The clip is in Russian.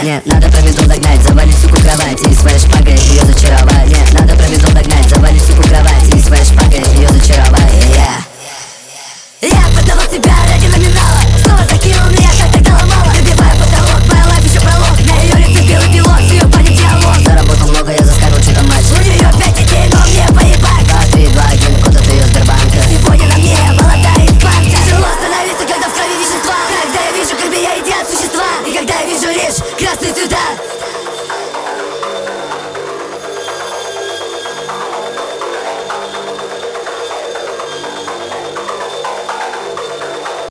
Нет, надо промедло догнать, завалить суку кровать и своей шпагой ее зачаровать. Нет, надо промедло догнать, завалить суку кровать и своей шпагой ее зачаровать. Я продавал тебя ради номинала, снова закинул меня, как тогда ломала. Выбиваю потолок, моя лайф еще пролог, на ее лице белый пилот, с ее пани диалог. Заработал много, я заскажу, что там матч. У нее 5 детей, но мне поебать. 2, 3, 2, 1, код от ее Сбербанка. Сегодня на мне молодая из банка. Тяжело остановиться, когда в крови вещества. Когда я вижу, как меня едят существа, и когда я вижу лишь красные цвета.